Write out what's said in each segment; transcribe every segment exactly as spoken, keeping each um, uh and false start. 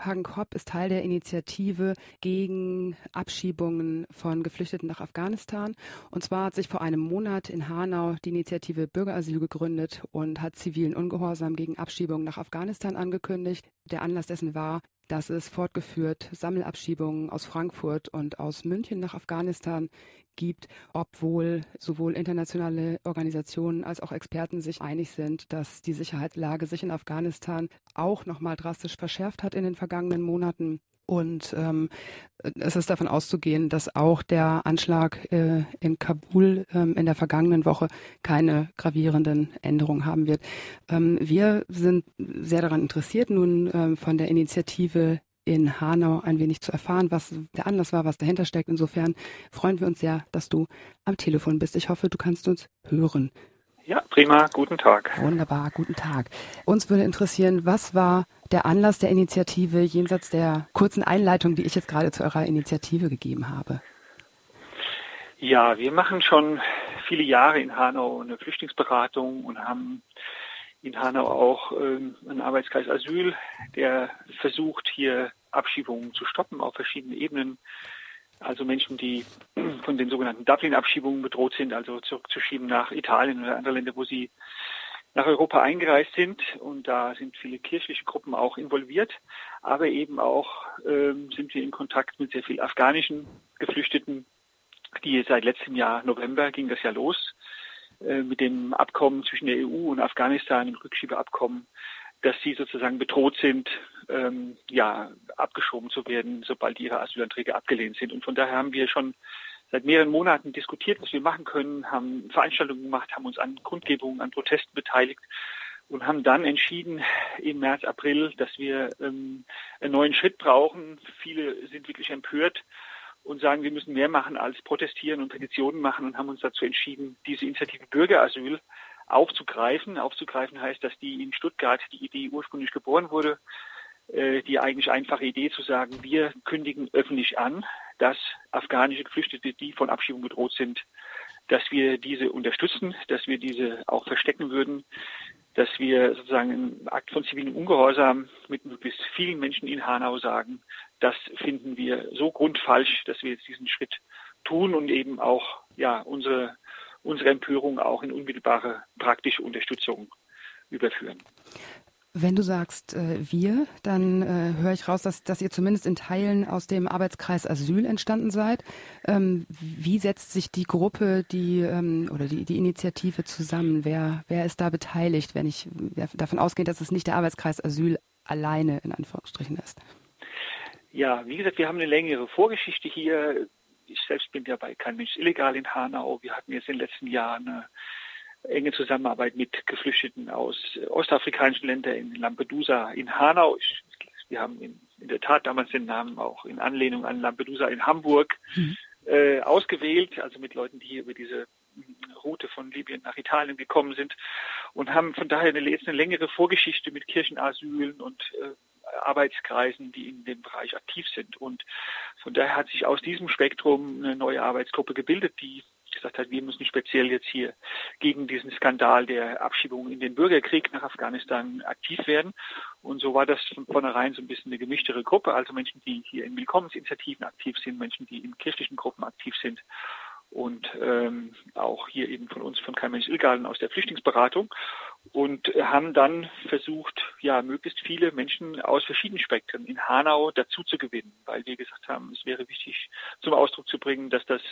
Hagen-Kopp ist Teil der Initiative gegen Abschiebungen von Geflüchteten nach Afghanistan. Und zwar hat sich vor einem Monat in Hanau die Initiative Bürgerasyl gegründet und hat zivilen Ungehorsam gegen Abschiebungen nach Afghanistan angekündigt. Der Anlass dessen war, dass es fortgeführt Sammelabschiebungen aus Frankfurt und aus München nach Afghanistan gibt, obwohl sowohl internationale Organisationen als auch Experten sich einig sind, dass die Sicherheitslage sich in Afghanistan auch nochmal drastisch verschärft hat in den vergangenen Monaten. Und ähm, es ist davon auszugehen, dass auch der Anschlag äh, in Kabul ähm, in der vergangenen Woche keine gravierenden Änderungen haben wird. Ähm, wir sind sehr daran interessiert, nun ähm, von der Initiative in Hanau ein wenig zu erfahren, was der Anlass war, was dahinter steckt. Insofern freuen wir uns sehr, dass du am Telefon bist. Ich hoffe, du kannst uns hören. Ja, prima. Guten Tag. Wunderbar, guten Tag. Uns würde interessieren, was war der Anlass der Initiative jenseits der kurzen Einleitung, die ich jetzt gerade zu eurer Initiative gegeben habe? Ja, wir machen schon viele Jahre in Hanau eine Flüchtlingsberatung und haben in Hanau auch ähm, einen Arbeitskreis Asyl, der versucht, hier Abschiebungen zu stoppen auf verschiedenen Ebenen. Also Menschen, die von den sogenannten Dublin-Abschiebungen bedroht sind, also zurückzuschieben nach Italien oder andere Länder, wo sie nach Europa eingereist sind. Und da sind viele kirchliche Gruppen auch involviert. Aber eben auch ähm, sind wir in Kontakt mit sehr vielen afghanischen Geflüchteten, die seit letztem Jahr November ging das ja los, äh, mit dem Abkommen zwischen der E U und Afghanistan, dem Rückschiebeabkommen, dass sie sozusagen bedroht sind, ähm, ja, abgeschoben zu werden, sobald ihre Asylanträge abgelehnt sind. Und von daher haben wir schon seit mehreren Monaten diskutiert, was wir machen können, haben Veranstaltungen gemacht, haben uns an Kundgebungen, an Protesten beteiligt und haben dann entschieden im März, April, dass wir ähm, einen neuen Schritt brauchen. Viele sind wirklich empört und sagen, wir müssen mehr machen als protestieren und Petitionen machen und haben uns dazu entschieden, diese Initiative Bürgerasyl aufzugreifen. Aufzugreifen heißt, dass die in Stuttgart die Idee ursprünglich geboren wurde, äh, die eigentlich einfache Idee zu sagen, wir kündigen öffentlich an, dass afghanische Geflüchtete, die von Abschiebung bedroht sind, dass wir diese unterstützen, dass wir diese auch verstecken würden, dass wir sozusagen einen Akt von zivilem Ungehorsam mit möglichst vielen Menschen in Hanau sagen, das finden wir so grundfalsch, dass wir jetzt diesen Schritt tun und eben auch ja unsere unsere Empörung auch in unmittelbare praktische Unterstützung überführen. Wenn du sagst äh, wir, dann äh, höre ich raus, dass, dass ihr zumindest in Teilen aus dem Arbeitskreis Asyl entstanden seid. Ähm, wie setzt sich die Gruppe, die ähm, oder die, die Initiative zusammen? Wer, wer ist da beteiligt, wenn ich davon ausgehe, dass es nicht der Arbeitskreis Asyl alleine in Anführungsstrichen ist? Ja, wie gesagt, wir haben eine längere Vorgeschichte hier. Ich selbst bin ja bei Kein Mensch illegal in Hanau. Wir hatten jetzt in den letzten Jahren eine enge Zusammenarbeit mit Geflüchteten aus ostafrikanischen Ländern in Lampedusa in Hanau. Ich, wir haben in, in der Tat damals den Namen auch in Anlehnung an Lampedusa in Hamburg mhm. äh, ausgewählt, also mit Leuten, die hier über diese Route von Libyen nach Italien gekommen sind und haben von daher eine, jetzt eine längere Vorgeschichte mit Kirchenasylen und äh, Arbeitskreisen, die in dem Bereich aktiv sind. Und von daher hat sich aus diesem Spektrum eine neue Arbeitsgruppe gebildet, die gesagt hat, wir müssen speziell jetzt hier gegen diesen Skandal der Abschiebung in den Bürgerkrieg nach Afghanistan aktiv werden. Und so war das von vornherein so ein bisschen eine gemischtere Gruppe, also Menschen, die hier in Willkommensinitiativen aktiv sind, Menschen, die in kirchlichen Gruppen aktiv sind und ähm, auch hier eben von uns, von Kein Mensch illegal aus der Flüchtlingsberatung und haben dann versucht, ja, möglichst viele Menschen aus verschiedenen Spektren in Hanau dazu zu gewinnen, weil wir gesagt haben, es wäre wichtig zum Ausdruck zu bringen, dass das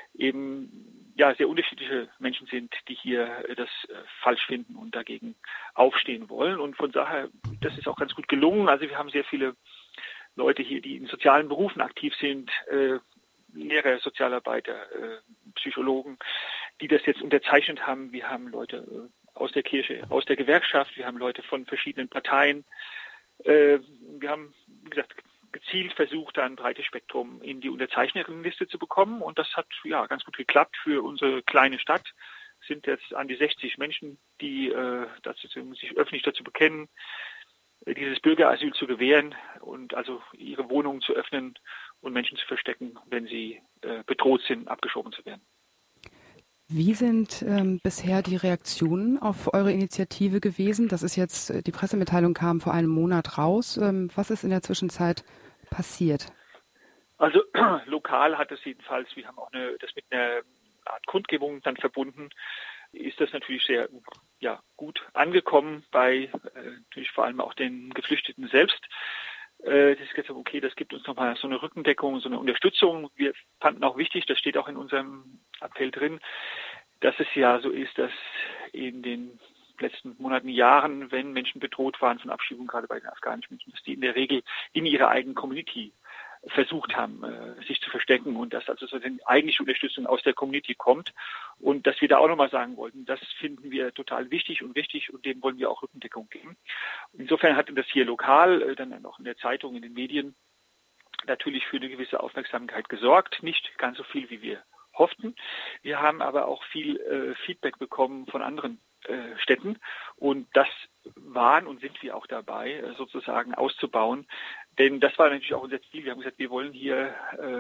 eben ja sehr unterschiedliche Menschen sind, die hier das äh, falsch finden und dagegen aufstehen wollen. Und von daher, das ist auch ganz gut gelungen. Also wir haben sehr viele Leute hier, die in sozialen Berufen aktiv sind, äh, Lehrer, Sozialarbeiter, äh, Psychologen, die das jetzt unterzeichnet haben. Wir haben Leute äh, aus der Kirche, aus der Gewerkschaft, wir haben Leute von verschiedenen Parteien. Äh, wir haben, wie gesagt, gezielt versucht, ein breites Spektrum in die Unterzeichnerliste zu bekommen. Und das hat ja ganz gut geklappt für unsere kleine Stadt. Es sind jetzt an die sechzig Menschen, die äh, dazu, sich öffentlich dazu bekennen, dieses Bürgerasyl zu gewähren und also ihre Wohnungen zu öffnen und Menschen zu verstecken, wenn sie äh, bedroht sind, abgeschoben zu werden. Wie sind ähm, bisher die Reaktionen auf eure Initiative gewesen? Das ist jetzt, die Pressemitteilung kam vor einem Monat raus. Ähm, was ist in der Zwischenzeit passiert? Also lokal hat es jedenfalls, wir haben auch eine, das mit einer Art Kundgebung dann verbunden, ist das natürlich sehr ja, gut angekommen bei äh, natürlich vor allem auch den Geflüchteten selbst. Äh, das ist gesagt, okay, das gibt uns nochmal so eine Rückendeckung, so eine Unterstützung. Wir fanden auch wichtig, das steht auch in unserem Appell drin, dass es ja so ist, dass in den letzten Monaten, Jahren, wenn Menschen bedroht waren von Abschiebung, gerade bei den afghanischen Menschen, dass die in der Regel in ihrer eigenen Community versucht haben, sich zu verstecken und dass also so die eigentliche Unterstützung aus der Community kommt und dass wir da auch nochmal sagen wollten, das finden wir total wichtig und richtig und dem wollen wir auch Rückendeckung geben. Insofern hat das hier lokal, dann auch in der Zeitung, in den Medien natürlich für eine gewisse Aufmerksamkeit gesorgt, nicht ganz so viel, wie wir hofften. Wir haben aber auch viel äh, Feedback bekommen von anderen äh, Städten und das waren und sind wir auch dabei, äh, sozusagen auszubauen. Denn das war natürlich auch unser Ziel. Wir haben gesagt, wir wollen hier äh,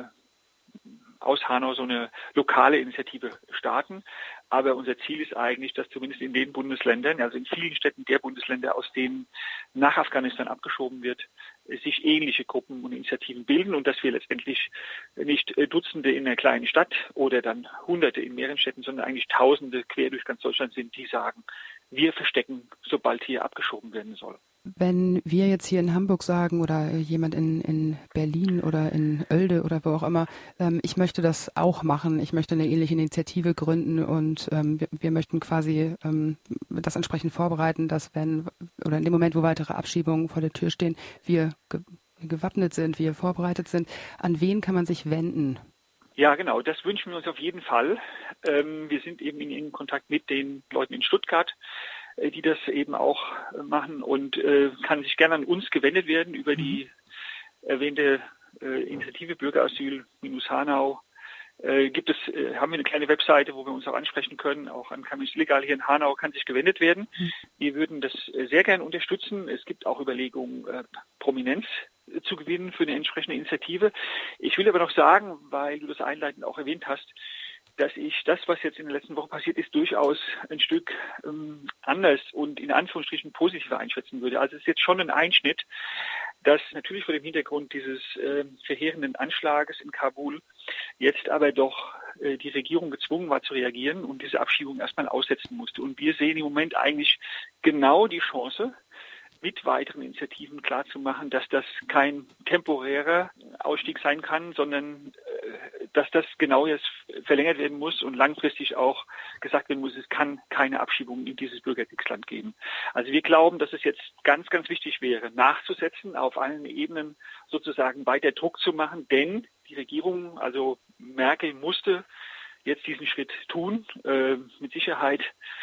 aus Hanau so eine lokale Initiative starten. Aber unser Ziel ist eigentlich, dass zumindest in den Bundesländern, also in vielen Städten der Bundesländer, aus denen nach Afghanistan abgeschoben wird, sich ähnliche Gruppen und Initiativen bilden und dass wir letztendlich nicht Dutzende in einer kleinen Stadt oder dann Hunderte in mehreren Städten, sondern eigentlich Tausende quer durch ganz Deutschland sind, die sagen, wir verstecken, sobald hier abgeschoben werden soll. Wenn wir jetzt hier in Hamburg sagen oder jemand in, in Berlin oder in Oelde oder wo auch immer, ähm, ich möchte das auch machen, ich möchte eine ähnliche Initiative gründen und ähm, wir, wir möchten quasi ähm, das entsprechend vorbereiten, dass wenn oder in dem Moment, wo weitere Abschiebungen vor der Tür stehen, wir ge- gewappnet sind, wir vorbereitet sind. An wen kann man sich wenden? Ja, genau, das wünschen wir uns auf jeden Fall. Ähm, wir sind eben in engem Kontakt mit den Leuten in Stuttgart, die das eben auch machen und äh, kann sich gerne an uns gewendet werden über die erwähnte äh, Initiative Bürgerasyl-Hanau. Äh, gibt es, äh, haben wir eine kleine Webseite, wo wir uns auch ansprechen können, auch an Kann Mensch Illegal hier in Hanau kann sich gewendet werden. Mhm. Wir würden das äh, sehr gerne unterstützen. Es gibt auch Überlegungen, äh, Prominenz äh, zu gewinnen für eine entsprechende Initiative. Ich will aber noch sagen, weil du das einleitend auch erwähnt hast, dass ich das, was jetzt in der letzten Woche passiert ist, durchaus ein Stück ähm, anders und in Anführungsstrichen positiver einschätzen würde. Also es ist jetzt schon ein Einschnitt, dass natürlich vor dem Hintergrund dieses äh, verheerenden Anschlages in Kabul jetzt aber doch äh, die Regierung gezwungen war zu reagieren und diese Abschiebung erstmal aussetzen musste. Und wir sehen im Moment eigentlich genau die Chance, mit weiteren Initiativen klarzumachen, dass das kein temporärer Ausstieg sein kann, sondern äh, dass das genau jetzt verlängert werden muss und langfristig auch gesagt werden muss, es kann keine Abschiebung in dieses Bürgerkriegsland geben. Also wir glauben, dass es jetzt ganz, ganz wichtig wäre, nachzusetzen, auf allen Ebenen sozusagen weiter Druck zu machen, denn die Regierung, also Merkel, musste jetzt diesen Schritt tun, äh, mit Sicherheit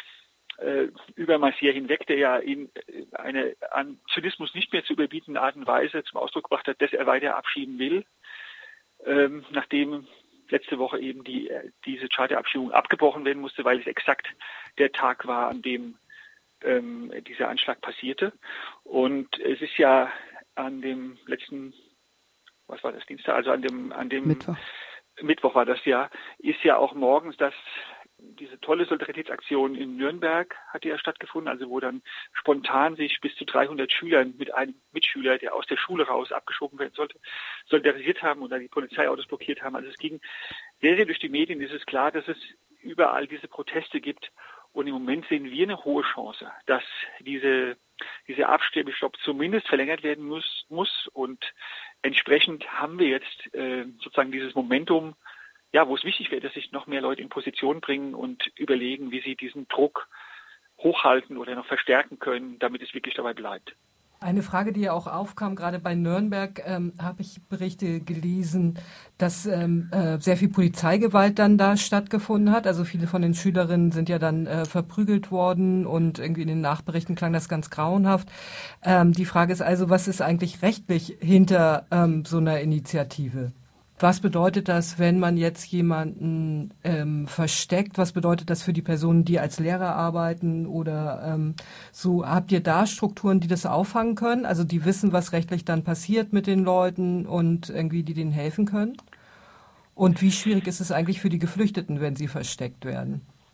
Äh, über Maizière hinweg, der ja in eine an Zynismus nicht mehr zu überbietende Art und Weise zum Ausdruck gebracht hat, dass er weiter abschieben will, ähm, nachdem letzte Woche eben die diese Charterabschiebung abgebrochen werden musste, weil es exakt der Tag war, an dem ähm, dieser Anschlag passierte. Und es ist ja an dem letzten, was war das, Dienstag, also an dem an dem Mittwoch, Mittwoch war das ja, ist ja auch morgens das diese tolle Solidaritätsaktion in Nürnberg hat ja stattgefunden, also wo dann spontan sich bis zu dreihundert Schülern mit einem Mitschüler, der aus der Schule raus abgeschoben werden sollte, solidarisiert haben und dann die Polizeiautos blockiert haben. Also es ging sehr, sehr durch die Medien. Es ist klar, dass es überall diese Proteste gibt. Und im Moment sehen wir eine hohe Chance, dass diese, dieser Absterbestopp zumindest verlängert werden muss, muss. Und entsprechend haben wir jetzt äh, sozusagen dieses Momentum, ja, wo es wichtig wäre, dass sich noch mehr Leute in Position bringen und überlegen, wie sie diesen Druck hochhalten oder noch verstärken können, damit es wirklich dabei bleibt. Eine Frage, die ja auch aufkam, gerade bei Nürnberg, ähm, habe ich Berichte gelesen, dass ähm, äh, sehr viel Polizeigewalt dann da stattgefunden hat. Also viele von den Schülerinnen sind ja dann äh, verprügelt worden und irgendwie in den Nachberichten klang das ganz grauenhaft. Ähm, die Frage ist also, was ist eigentlich rechtlich hinter ähm, so einer Initiative? Was bedeutet das, wenn man jetzt jemanden ähm, versteckt? Was bedeutet das für die Personen, die als Lehrer arbeiten oder ähm, so? Habt ihr da Strukturen, die das auffangen können? Also die wissen, was rechtlich dann passiert mit den Leuten und irgendwie die denen helfen können? Und wie schwierig ist es eigentlich für die Geflüchteten, wenn sie versteckt werden?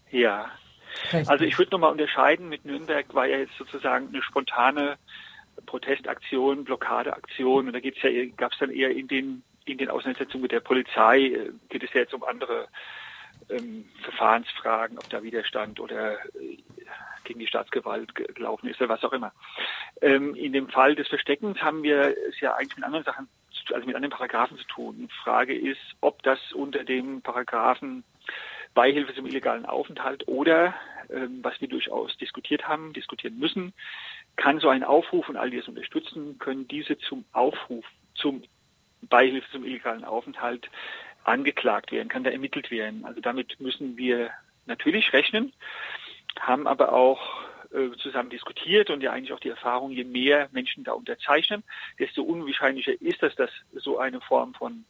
Ja, Richtig. Also ich würde nochmal unterscheiden, mit Nürnberg war ja jetzt sozusagen eine spontane Protestaktion, Blockadeaktion, und da geht's ja, gab es dann eher in den in den Auseinandersetzungen mit der Polizei, geht es ja jetzt um andere ähm, Verfahrensfragen, ob da Widerstand oder äh, gegen die Staatsgewalt gelaufen ist oder was auch immer. Ähm, in dem Fall des Versteckens haben wir es ja eigentlich mit anderen Sachen, also mit anderen Paragraphen zu tun. Die Frage ist, ob das unter dem Paragraphen Beihilfe zum illegalen Aufenthalt oder, ähm, was wir durchaus diskutiert haben, diskutieren müssen, kann so ein Aufruf, und all die es unterstützen, können diese zum Aufruf, zum Beihilfe zum illegalen Aufenthalt angeklagt werden, kann da ermittelt werden. Also damit müssen wir natürlich rechnen, haben aber auch äh, zusammen diskutiert und ja eigentlich auch die Erfahrung, je mehr Menschen da unterzeichnen, desto unwahrscheinlicher ist es, dass so eine Form von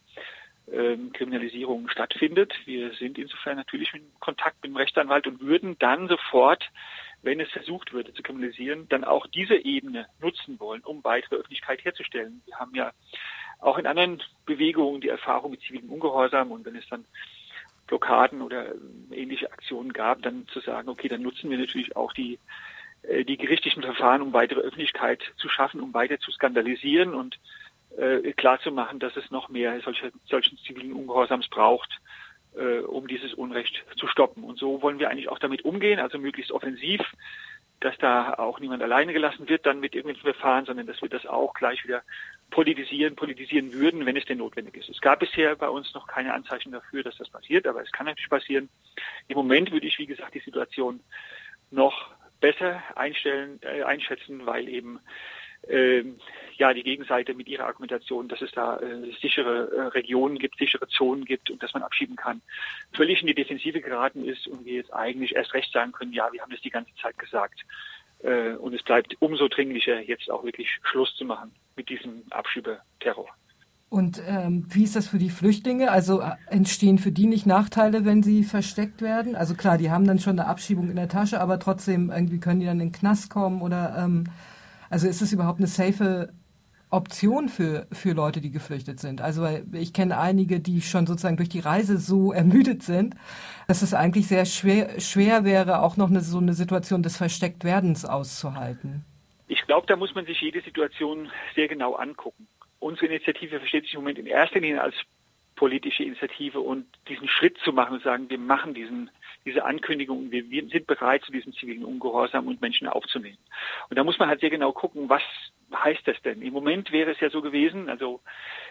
ähm, Kriminalisierung stattfindet. Wir sind insofern natürlich in Kontakt mit dem Rechtsanwalt und würden dann sofort, wenn es versucht würde zu kriminalisieren, dann auch diese Ebene nutzen wollen, um weitere Öffentlichkeit herzustellen. Wir haben ja auch in anderen Bewegungen die Erfahrung mit zivilem Ungehorsam, und wenn es dann Blockaden oder ähnliche Aktionen gab, dann zu sagen, okay, dann nutzen wir natürlich auch die die gerichtlichen Verfahren, um weitere Öffentlichkeit zu schaffen, um weiter zu skandalisieren und äh, klarzumachen, dass es noch mehr solche, solchen zivilen Ungehorsams braucht, äh, um dieses Unrecht zu stoppen. Und so wollen wir eigentlich auch damit umgehen, also möglichst offensiv, dass da auch niemand alleine gelassen wird dann mit irgendwelchen Verfahren, sondern dass wir das auch gleich wieder politisieren, politisieren würden, wenn es denn notwendig ist. Es gab bisher bei uns noch keine Anzeichen dafür, dass das passiert, aber es kann natürlich passieren. Im Moment würde ich, wie gesagt, die Situation noch besser einstellen, äh, einschätzen, weil eben äh, ja die Gegenseite mit ihrer Argumentation, dass es da äh, sichere äh, Regionen gibt, sichere Zonen gibt und dass man abschieben kann, völlig in die Defensive geraten ist und wir jetzt eigentlich erst recht sagen können, ja, wir haben das die ganze Zeit gesagt. Äh, und es bleibt umso dringlicher, jetzt auch wirklich Schluss zu machen mit diesem Abschiebeterror. Und ähm, wie ist das für die Flüchtlinge? Also äh, entstehen für die nicht Nachteile, wenn sie versteckt werden? Also klar, die haben dann schon eine Abschiebung in der Tasche, aber trotzdem irgendwie können die dann in den Knast kommen oder ähm, also ist es überhaupt eine safe Option für für Leute, die geflüchtet sind? Also weil ich kenne einige, die schon sozusagen durch die Reise so ermüdet sind, dass es eigentlich sehr schwer schwer wäre, auch noch eine, so eine Situation des Verstecktwerdens auszuhalten. Ich glaube, da muss man sich jede Situation sehr genau angucken. Unsere Initiative versteht sich im Moment in erster Linie als politische Initiative, und diesen Schritt zu machen und sagen, wir machen diesen, diese Ankündigung, wir, wir sind bereit, zu diesem zivilen Ungehorsam und Menschen aufzunehmen. Und da muss man halt sehr genau gucken, was heißt das denn? Im Moment wäre es ja so gewesen, also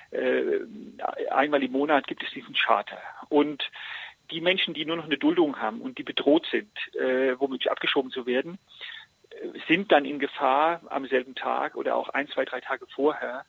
äh, einmal im Monat gibt es diesen Charter. Und die Menschen, die nur noch eine Duldung haben und die bedroht sind, äh, womöglich abgeschoben zu werden, äh, sind dann in Gefahr, am selben Tag oder auch ein, zwei, drei Tage vorher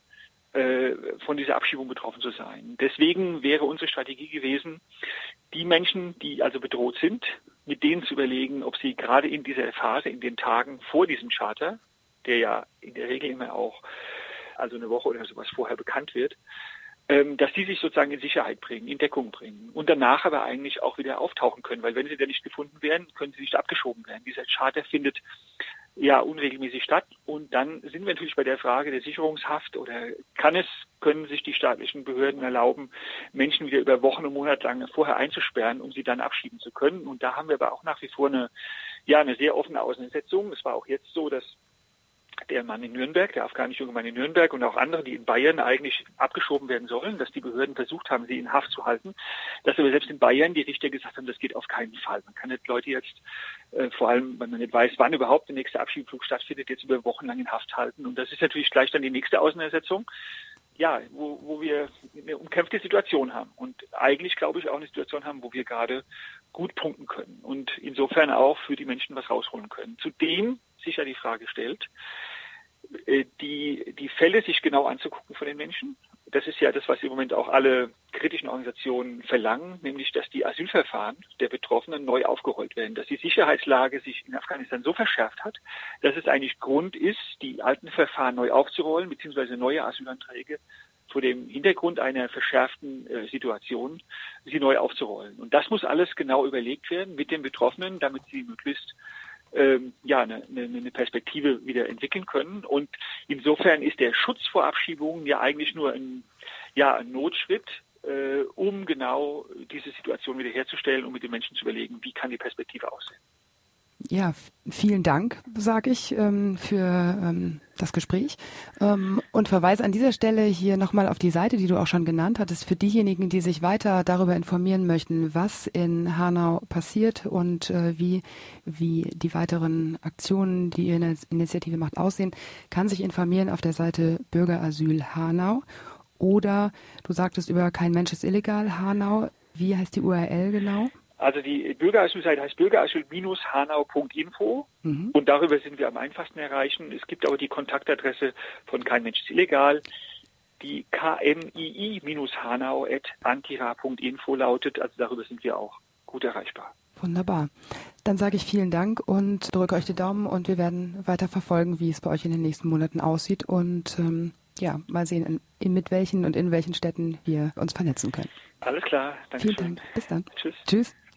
von dieser Abschiebung betroffen zu sein. Deswegen wäre unsere Strategie gewesen, die Menschen, die also bedroht sind, mit denen zu überlegen, ob sie gerade in dieser Phase, in den Tagen vor diesem Charter, der ja in der Regel immer auch also eine Woche oder sowas vorher bekannt wird, dass die sich sozusagen in Sicherheit bringen, in Deckung bringen und danach aber eigentlich auch wieder auftauchen können, weil wenn sie da nicht gefunden werden, können sie nicht abgeschoben werden. Dieser Charter findet ja unregelmäßig statt, und dann sind wir natürlich bei der Frage der Sicherungshaft, oder kann es, können sich die staatlichen Behörden erlauben, Menschen wieder über Wochen und Monate lang vorher einzusperren, um sie dann abschieben zu können. Und da haben wir aber auch nach wie vor eine, ja, eine sehr offene Auseinandersetzung. Es war auch jetzt so, dass der Mann in Nürnberg, der afghanische junge Mann in Nürnberg und auch andere, die in Bayern eigentlich abgeschoben werden sollen, dass die Behörden versucht haben, sie in Haft zu halten, dass aber selbst in Bayern die Richter gesagt haben, das geht auf keinen Fall. Man kann nicht Leute jetzt, äh, vor allem, wenn man nicht weiß, wann überhaupt der nächste Abschiebeflug stattfindet, jetzt über Wochen lang in Haft halten. Und das ist natürlich gleich dann die nächste Auseinandersetzung, ja, wo, wo wir eine umkämpfte Situation haben und eigentlich, glaube ich, auch eine Situation haben, wo wir gerade gut punkten können und insofern auch für die Menschen was rausholen können. Zudem sich ja die Frage stellt, die, die Fälle sich genau anzugucken von den Menschen. Das ist ja das, was im Moment auch alle kritischen Organisationen verlangen, nämlich, dass die Asylverfahren der Betroffenen neu aufgerollt werden, dass die Sicherheitslage sich in Afghanistan so verschärft hat, dass es eigentlich Grund ist, die alten Verfahren neu aufzurollen, beziehungsweise neue Asylanträge vor dem Hintergrund einer verschärften äh, Situation, sie neu aufzurollen. Und das muss alles genau überlegt werden mit den Betroffenen, damit sie möglichst ähm, ja eine, eine Perspektive wieder entwickeln können. Und insofern ist der Schutz vor Abschiebungen ja eigentlich nur ein, ja, ein Notschritt, äh, um genau diese Situation wiederherzustellen und mit den Menschen zu überlegen, wie kann die Perspektive aussehen. Ja, vielen Dank, sage ich, ähm, für ähm, das Gespräch ähm, und verweise an dieser Stelle hier nochmal auf die Seite, die du auch schon genannt hattest, für diejenigen, die sich weiter darüber informieren möchten, was in Hanau passiert und äh, wie, wie die weiteren Aktionen, die Ihre Initiative macht, aussehen, kann sich informieren auf der Seite Bürgerasyl Hanau oder du sagtest über Kein Mensch ist illegal Hanau. Wie heißt die U R L genau? Also die Bürgerasylseite heißt bürgerasyl hanau punkt info mhm. und darüber sind wir am einfachsten erreichen. Es gibt aber die Kontaktadresse von Kein Mensch ist illegal, die k m i i hanau at antira punkt info lautet, also darüber sind wir auch gut erreichbar. Wunderbar. Dann sage ich vielen Dank und drücke euch die Daumen und wir werden weiter verfolgen, wie es bei euch in den nächsten Monaten aussieht und ähm, ja, mal sehen, in, in, mit welchen und in welchen Städten wir uns vernetzen können. Alles klar. Danke Vielen schön. Dank. Bis dann. Tschüss. Tschüss.